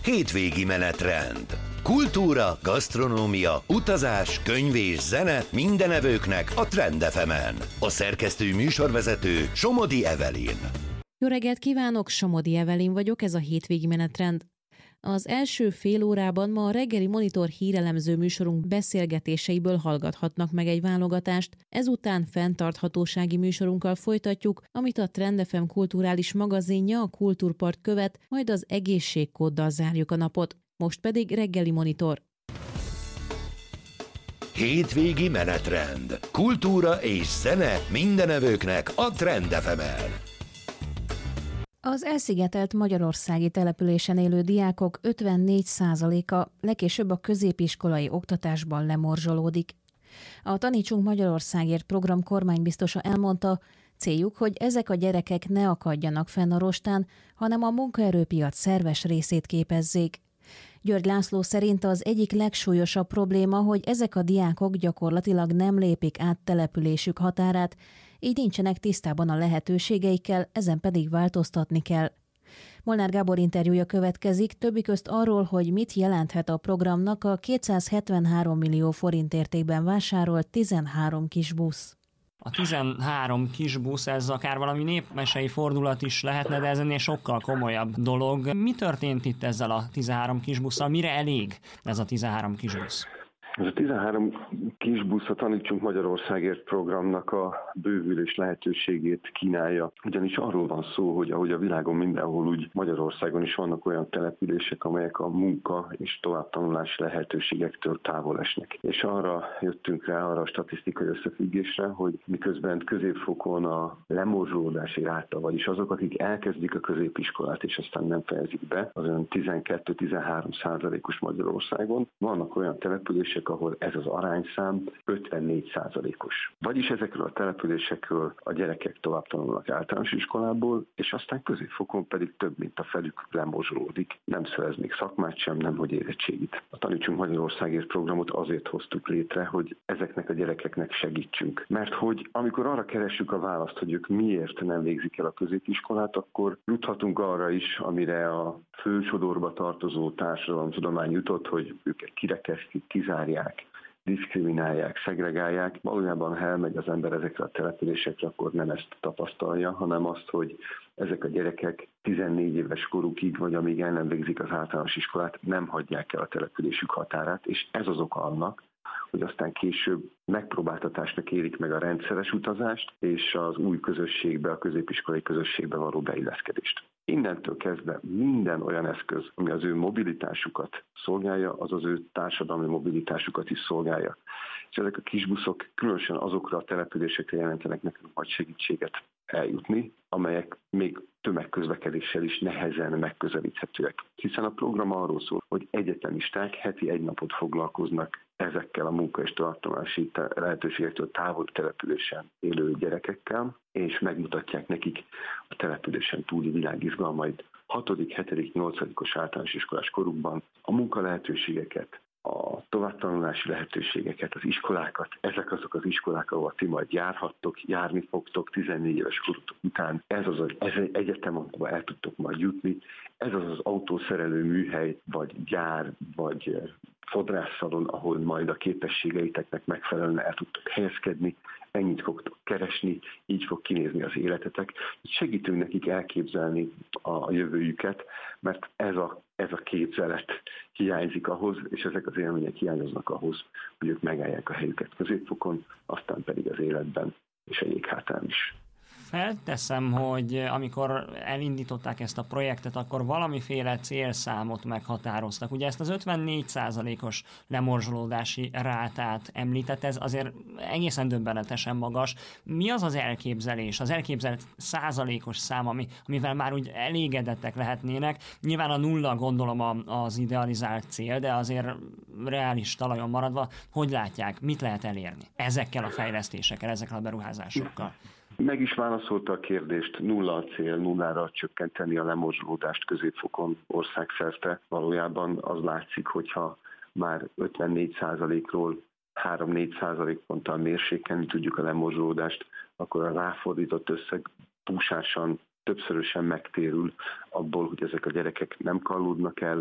hétvégi menetrend. Kultúra, gasztronómia, utazás, könyv és zene mindenevőknek a Trend FM-en. A szerkesztő műsorvezető Somodi Evelyn. Jó reggelt kívánok, Somodi Evelyn vagyok, ez a hétvégi menetrend. Az első fél órában ma a reggeli Monitor hírelemző műsorunk beszélgetéseiből hallgathatnak meg egy válogatást, ezután fenntarthatósági műsorunkkal folytatjuk, amit a Trend FM kulturális magazinja, a Kultúrpart követ, majd az egészségkóddal zárjuk a napot. Most pedig reggeli Monitor. Hétvégi menetrend. Kultúra és zene mindenevőknek a Trend FM-en. Az elszigetelt magyarországi településen élő diákok 54%-a legkésőbb a középiskolai oktatásban lemorzsolódik. A Tanítsunk Magyarországért program kormánybiztosa elmondta, céljuk, hogy ezek a gyerekek ne akadjanak fenn a rostán, hanem a munkaerőpiac szerves részét képezzék. György László szerint az egyik legsúlyosabb probléma, hogy ezek a diákok gyakorlatilag nem lépik át településük határát, így nincsenek tisztában a lehetőségeikkel, ezen pedig változtatni kell. Molnár Gábor interjúja következik, többi közt arról, hogy mit jelenthet a programnak a 273 millió forint értékben vásárolt 13 kis busz. A 13 kis busz, ez akár valami népmesei fordulat is lehetne, de ez ennél sokkal komolyabb dolog. Mi történt itt ezzel a 13 kis busszal? Mire elég ez a 13 kis busz? Ez a 13 kis busz a Tanítsunk Magyarországért programnak a bővülés lehetőségét kínálja. Ugyanis arról van szó, hogy ahogy a világon mindenhol, úgy Magyarországon is vannak olyan települések, amelyek a munka és továbbtanulási lehetőségektől távol esnek. És arra jöttünk rá, arra a statisztikai összefüggésre, hogy miközben középfokon a lemorzsolódási ráta, vagyis azok, akik elkezdik a középiskolát és aztán nem fejezik be, az olyan 12-13%-os Magyarországon, vannak olyan települések, ahol ez az arányszám 54%-os. Vagyis ezekről a településekről a gyerekek tovább tanulnak általános iskolából, és aztán középfokon pedig több mint a felük lemorzsolódik. Nem szerez még szakmát sem, nemhogy érettségit. A Tanítsunk Magyarországért programot azért hoztuk létre, hogy ezeknek a gyerekeknek segítsünk. Mert hogy amikor arra keressük a választ, hogy ők miért nem végzik el a középiskolát, akkor juthatunk arra is, amire a fősodorba tartozó társadalomtudomány jutott, hogy őket kirekesztik, kizárják, diszkriminálják, szegregálják. Valójában, ha elmegy az ember ezekre a településekre, akkor nem ezt tapasztalja, hanem azt, hogy ezek a gyerekek 14 éves korukig, vagy amíg el nem végzik az általános iskolát, nem hagyják el a településük határát, és ez az oka annak, hogy aztán később megpróbáltatásnak érik meg a rendszeres utazást és az új közösségbe, a középiskolai közösségbe való beilleszkedést. Innentől kezdve minden olyan eszköz, ami az ő mobilitásukat szolgálja, az az ő társadalmi mobilitásukat is szolgálja. És ezek a kisbuszok különösen azokra a településekre jelentenek nekünk nagy segítséget eljutni, amelyek még tömegközlekedéssel is nehezen megközelíthetőek. Hiszen a program arról szól, hogy egyetemisták heti egy napot foglalkoznak ezekkel a munka- és továbbtanulási lehetőségektől távol településen élő gyerekekkel, és megmutatják nekik a településen túli világizgalmait 6., 7., 8. általános iskolás korukban, a munka lehetőségeket, a továbbtanulási lehetőségeket, az iskolákat. Ezek azok az iskolák, ahol ti majd járhattok, járni fogtok 14 éves korotok után. Ez egy egyetem, ahol el tudtok majd jutni. Ez az autószerelő műhely, vagy gyár, vagy fodrásszalon, ahol majd a képességeiteknek megfelelően el tudtok helyezkedni, ennyit fogtok keresni, így fog kinézni az életetek. Segítünk nekik elképzelni a jövőjüket, mert ez a képzelet hiányzik ahhoz, és ezek az élmények hiányoznak ahhoz, hogy ők megállják a helyüket középfokon, aztán pedig az életben és a jéghátán is. Felteszem, hogy amikor elindították ezt a projektet, akkor valamiféle célszámot meghatároztak. Ugye ezt az 54%-os lemorzsolódási rátát említett, ez azért egészen döbbenetesen magas. Mi az az elképzelés, az elképzelt százalékos szám, amivel már úgy elégedettek lehetnének? Nyilván a nulla gondolom az idealizált cél, de azért reális talajon maradva, hogy látják, mit lehet elérni ezekkel a fejlesztésekkel, ezekkel a beruházásokkal? Meg is válaszolta a kérdést, nulla a cél, nullára csökkenteni a lemorzsolódást középfokon országszerte. Valójában az látszik, hogyha már 54%-ról 3-4% ponttal mérsékelni tudjuk a lemorzsolódást, akkor a ráfordított összeg túlságosan többszörösen megtérül abból, hogy ezek a gyerekek nem kallódnak el,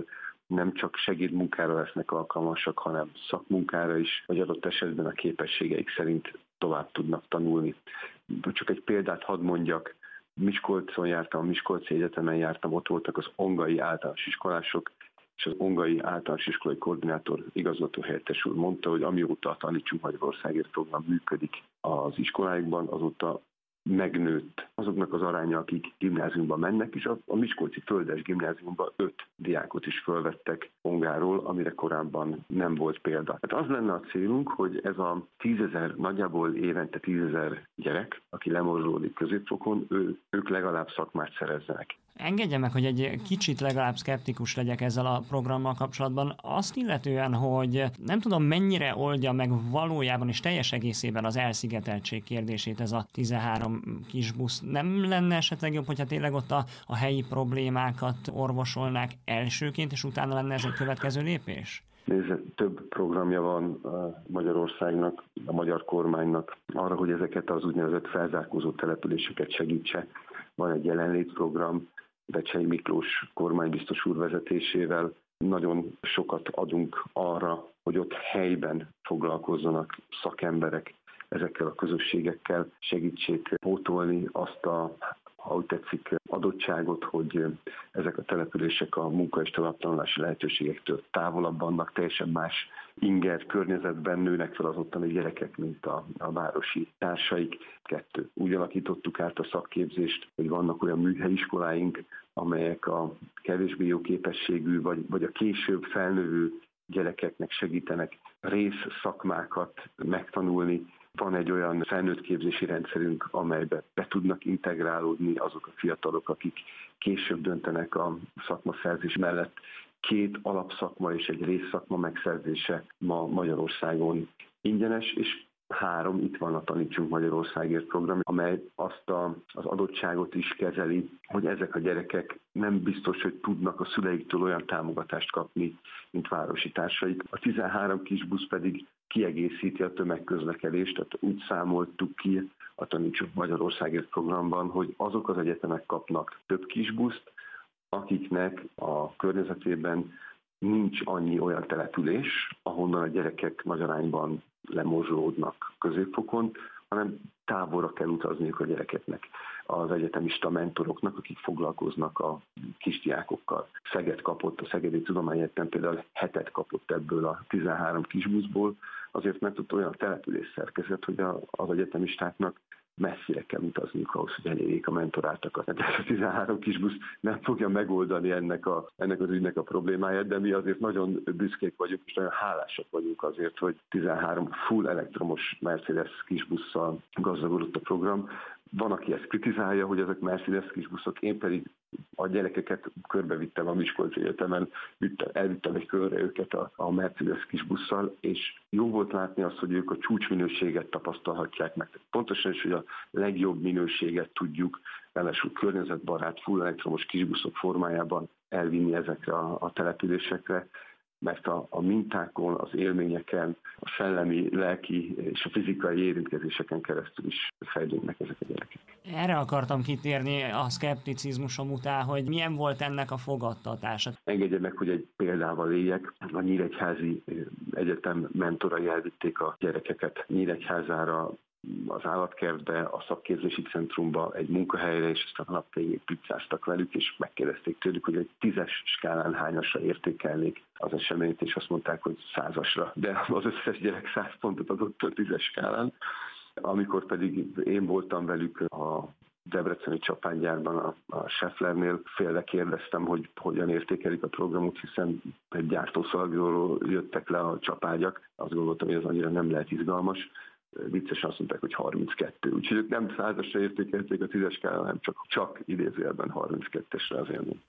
nem csak segédmunkára lesznek alkalmasak, hanem szakmunkára is, vagy adott esetben a képességeik szerint tovább tudnak tanulni. Csak egy példát hadd mondjak, Miskolcon jártam, a Miskolci Egyetemen jártam, ott voltak az ongai általános iskolások, és az ongai általános iskolai koordinátor igazgató helyettes úr mondta, hogy amióta a Tanítsunk Magyarországért program működik az iskoláikban, azóta megnőtt azoknak az aránya, akik gimnáziumba mennek, és a Miskolci Földes Gimnáziumban 5 diákot is fölvettek ongáról, amire korábban nem volt példa. Hát az lenne a célunk, hogy ez a 10 000, nagyjából évente 10 000 gyerek, aki lemorzsolódik középfokon, ők legalább szakmát szerezzenek. Engedje meg, hogy egy kicsit legalább szkeptikus legyek ezzel a programmal kapcsolatban. Azt illetően, hogy nem tudom, mennyire oldja meg valójában és teljes egészében az elszigeteltség kérdését ez a 13 kis busz. Nem lenne esetleg jobb, hogyha tényleg ott a helyi problémákat orvosolnák elsőként, és utána lenne ez egy következő lépés? Nézd, több programja van Magyarországnak, a magyar kormánynak arra, hogy ezeket az úgynevezett felzárkózó településeket segítse. Van egy jelenlétprogram, Becsei Miklós kormánybiztos úr vezetésével. Nagyon sokat adunk arra, hogy ott helyben foglalkozzanak szakemberek ezekkel a közösségekkel, segítsék pótolni azt a, ha úgy tetszik, adottságot, hogy ezek a települések a munka- és továbbtanulási lehetőségektől távolabb vannak, teljesen más inger környezetben nőnek fel az ottani gyerekek, mint a városi társaik. 2. Úgy alakítottuk át a szakképzést, hogy vannak olyan műhelyiskoláink, amelyek a kevésbé jó képességű, vagy a később felnövő gyerekeknek segítenek részszakmákat megtanulni. Van egy olyan felnőtt képzési rendszerünk, amelybe be tudnak integrálódni azok a fiatalok, akik később döntenek a szakmaszerzés mellett. 2 alapszakma és egy részszakma megszerzése ma Magyarországon ingyenes, és 3, itt van a Tanítsunk Magyarországért program, amely azt az adottságot is kezeli, hogy ezek a gyerekek nem biztos, hogy tudnak a szüleiktől olyan támogatást kapni, mint városi társaik. A 13 kis busz pedig kiegészíti a tömegközlekedést, tehát úgy számoltuk ki a Tanítsunk Magyarországért programban, hogy azok az egyetemek kapnak több kis buszt, akiknek a környezetében nincs annyi olyan település, ahonnan a gyerekek nagy arányban lemorzsolódnak középfokon, hanem távolra kell utazniuk a gyerekeknek, az egyetemista mentoroknak, akik foglalkoznak a kisdiákokkal. Szeged kapott, a Szegedi Tudományegyetem például 7 kapott ebből a 13 kisbuszból, azért mert ott olyan település szerkezet, hogy az egyetemistáknak messzire kell utazniuk ahhoz, hogy elérjék a mentoráltakat. Tehát ez a 13 kisbusz nem fogja megoldani ennek az ügynek a problémáját, de mi azért nagyon büszkék vagyunk, és nagyon hálásak vagyunk azért, hogy 13 full elektromos Mercedes kisbusszal gazdagodott a program. Van, aki ezt kritizálja, hogy ezek Mercedes kisbuszok, én pedig a gyerekeket körbevittem a Miskolci Egyetemen, elvittem egy körre őket a Mercedes kisbusszal, és jó volt látni azt, hogy ők a csúcsminőséget tapasztalhatják meg. Pontosan is, hogy a legjobb minőséget tudjuk, ráadásul környezetbarát, full elektromos kisbuszok formájában elvinni ezekre a településekre, mert a mintákon, az élményeken, a szellemi, lelki és a fizikai érintkezéseken keresztül is fejlődnek ezek a gyerekek. Erre akartam kitérni a szkepticizmusom után, hogy milyen volt ennek a fogadtatása. Engedje meg, hogy egy példával éljek. A Nyíregyházi Egyetem mentorai elvitték a gyerekeket Nyíregyházára, az állatkertbe, a szakképzési centrumba, egy munkahelyre, és aztán a nap végén pizzáztak velük, és megkérdezték tőlük, hogy egy 10-es skálán hányasra értékelnék az eseményt, és azt mondták, hogy 100-asra. De az összes gyerek 100 pontot adott a 10-es skálán. Amikor pedig én voltam velük a debreceni csapánygyárban, a Schaefflernél, félre kérdeztem, hogy hogyan értékelik a programot, hiszen egy gyártószalagról jöttek le a csapágyak. Azt gondoltam, hogy ez annyira nem lehet izgalmas. Viccesen azt mondták, hogy 32. Úgyhogy ők nem 100-asra értékelték a 10-es skálán, hanem csak idézőjelben 32-esre az élményt.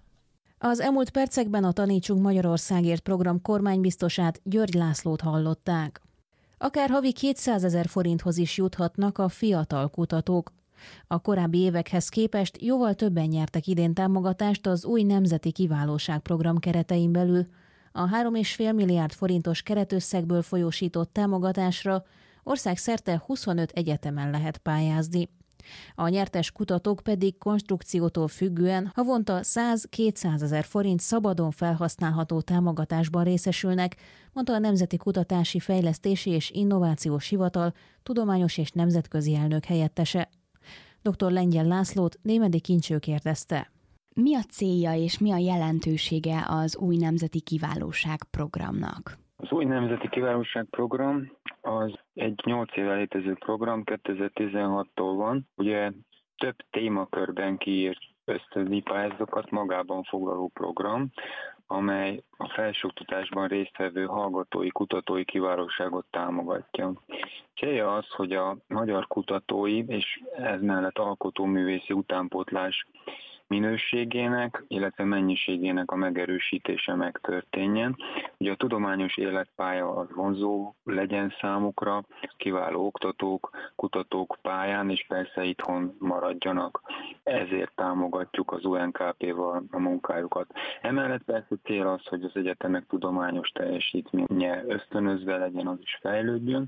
Az elmúlt percekben a Tanítsunk Magyarországért program kormánybiztosát, György Lászlót hallották. Akár havi 200 000 forinthoz is juthatnak a fiatal kutatók. A korábbi évekhez képest jóval többen nyertek idén támogatást az új Nemzeti Kiválóságprogram keretein belül. A 3,5 milliárd forintos keretösszegből folyósított támogatásra országszerte 25 egyetemen lehet pályázni. A nyertes kutatók pedig konstrukciótól függően havonta 100-200 ezer forint szabadon felhasználható támogatásban részesülnek, mondta a Nemzeti Kutatási, Fejlesztési és Innovációs Hivatal tudományos és nemzetközi elnök helyettese. Dr. Lengyel Lászlót Némedy Kincső kérdezte. Mi a célja és mi a jelentősége az új Nemzeti Kiválóság programnak? Az új Nemzeti Kiválóság program az egy 8 éve létező program, 2016-tól van. Ugye több témakörben kiírt ösztöndi pályázatokat magában foglaló program, amely a felsőoktatásban résztvevő hallgatói, kutatói kiválóságot támogatja. Célja az, hogy a magyar kutatói és ez mellett alkotóművészi utánpótlás minőségének, illetve mennyiségének a megerősítése megtörténjen. Ugye a tudományos életpálya az vonzó legyen számukra, kiváló oktatók, kutatók pályán, és persze itthon maradjanak. Ezért támogatjuk az UNKP-val a munkájukat. Emellett persze cél az, hogy az egyetemek tudományos teljesítménye ösztönözve legyen, az is fejlődjön,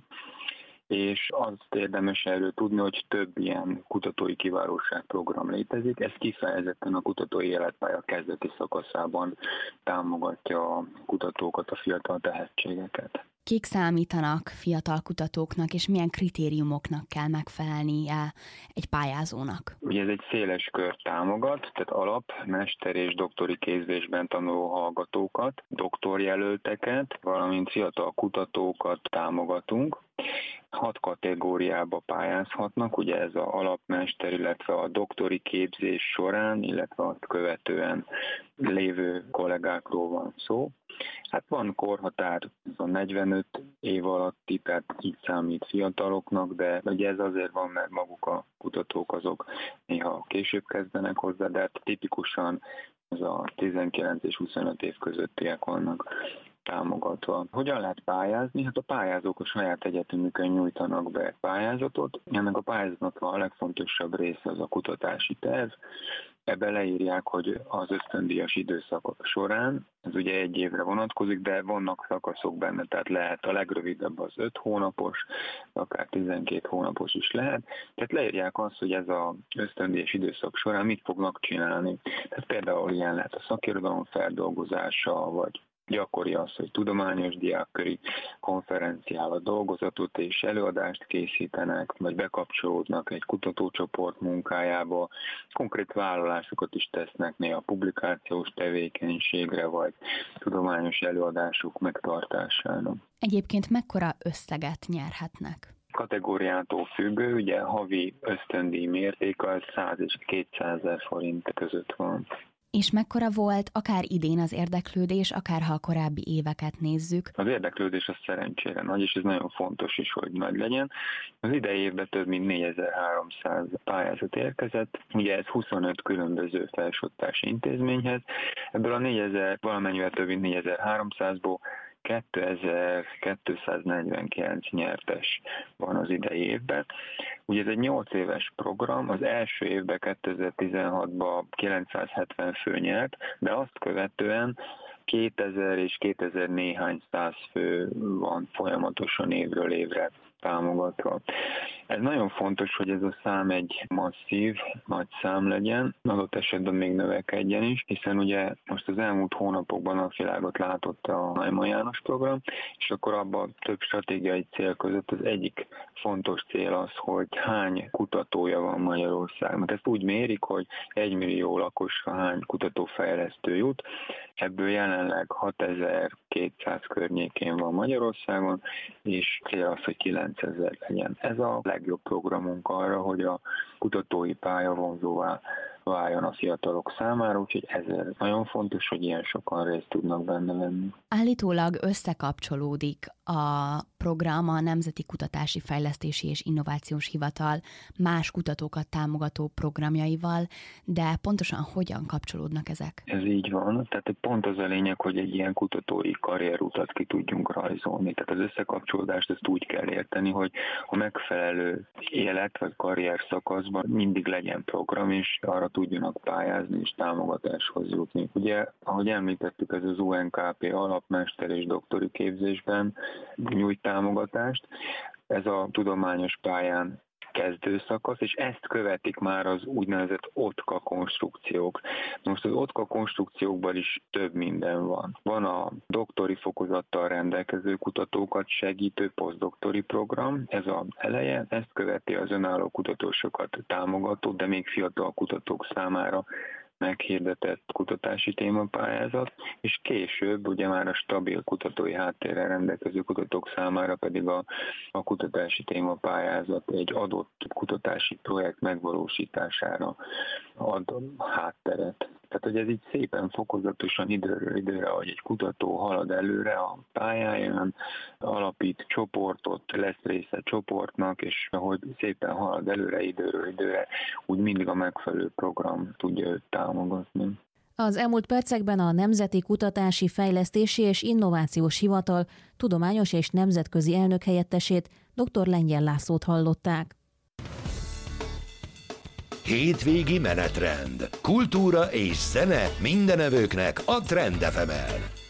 és azt érdemes erről tudni, hogy több ilyen kutatói kiválóság program létezik. Ez kifejezetten a kutatói életpálya kezdeti szakaszában támogatja a kutatókat, a fiatal tehetségeket. Kik számítanak fiatal kutatóknak, és milyen kritériumoknak kell megfelelnie egy pályázónak? Ugye ez egy széles kör támogat, tehát alap, mester és doktori képzésben tanuló hallgatókat, doktorjelölteket, valamint fiatal kutatókat támogatunk. 6 kategóriába pályázhatnak, ugye ez az alapmester, illetve a doktori képzés során, illetve a követően lévő kollégákról van szó. Hát van korhatár, ez a 45 év alatti, tehát így számít fiataloknak, de ugye ez azért van, mert maguk a kutatók azok néha később kezdenek hozzá, de hát tipikusan ez a 19 és 25 év közöttiek vannak támogatva. Hogyan lehet pályázni? Hát a pályázók a saját egyetemükön nyújtanak be pályázatot. Ennek a pályázatnak a legfontosabb része az a kutatási terv. Ebbe leírják, hogy az ösztöndíjas időszak során, ez ugye 1 évre vonatkozik, de vannak szakaszok benne, tehát lehet a legrövidebb az 5 hónapos, akár 12 hónapos is lehet. Tehát leírják azt, hogy ez az ösztöndíjas időszak során mit fognak csinálni. Tehát például ilyen lehet a szakirodalom feldolgozása, vagy gyakori az, hogy tudományos diákköri konferenciára dolgozatot és előadást készítenek, vagy bekapcsolódnak egy kutatócsoport munkájába, konkrét vállalásokat is tesznek néha publikációs tevékenységre, vagy tudományos előadások megtartására. Egyébként mekkora összeget nyerhetnek? Kategóriától függő, ugye havi ösztöndíj mértéke az 100 és 200 ezer forint között van. És mekkora volt akár idén az érdeklődés, akár ha a korábbi éveket nézzük? Az érdeklődés az szerencsére nagy, és ez nagyon fontos is, hogy nagy legyen. Az idei évben több mint 4300 pályázat érkezett, ugye ez 25 különböző felsőoktatási intézményhez. Ebből a 4000, valamennyivel több mint 4300-ból 2249 nyertes van az idei évben. Ugye ez egy 8 éves program, az első évben 2016-ban 970 fő nyert, de azt követően 2000 és 2000 néhány száz fő van folyamatosan évről évre támogatva. Ez nagyon fontos, hogy ez a szám egy masszív, nagy szám legyen, adott esetben még növekedjen is, hiszen ugye most az elmúlt hónapokban a világot látott a Neumann János program, és akkor abban több stratégiai cél között az egyik fontos cél az, hogy hány kutatója van Magyarországnak. Ezt úgy mérik, hogy 1 millió lakosra hány kutatófejlesztő jut, ebből jelenleg 6200 környékén van Magyarországon, és cél az, hogy 9000 legyen. Ez a legjobb programunk arra, hogy a kutatói pálya vonzóvá váljon a fiatalok számára, úgyhogy ezért nagyon fontos, hogy ilyen sokan részt tudnak benne venni. Állítólag összekapcsolódik a program a Nemzeti Kutatási, Fejlesztési és Innovációs Hivatal más kutatókat támogató programjaival, de pontosan hogyan kapcsolódnak ezek? Ez így van, tehát pont az a lényeg, hogy egy ilyen kutatói karrierutat ki tudjunk rajzolni. Tehát az összekapcsolódást ezt úgy kell érteni, hogy a megfelelő élet vagy karrier szakaszban mindig legyen program, és arra tudjanak pályázni és támogatáshoz jutni. Ugye, ahogy említettük, ez az UNKP alapmester és doktori képzésben nyújt támogatást. Ez a tudományos pályán kezdőszakasz, és ezt követik már az úgynevezett OTKA konstrukciók. Most az OTKA konstrukciókban is több minden van. Van a doktori fokozattal rendelkező kutatókat segítő posztdoktori program, ez az eleje, ezt követi az önálló kutatósokat támogató, de még fiatal kutatók számára meghirdetett kutatási témapályázat, és később ugye már a stabil kutatói háttérrel rendelkező kutatók számára pedig a kutatási témapályázat egy adott kutatási projekt megvalósítására ad hátteret. Tehát, hogy ez így szépen fokozatosan időről időre, ahogy egy kutató halad előre a pályáján, alapít csoportot, lesz része csoportnak, és ahogy szépen halad előre időről időre, úgy mindig a megfelelő program tudja őt támogatni. Az elmúlt percekben a Nemzeti Kutatási, Fejlesztési és Innovációs Hivatal tudományos és nemzetközi elnökhelyettesét, dr. Lengyel Lászlót hallották. Hétvégi menetrend. Kultúra és zene mindenevőknek a Trend FM-en.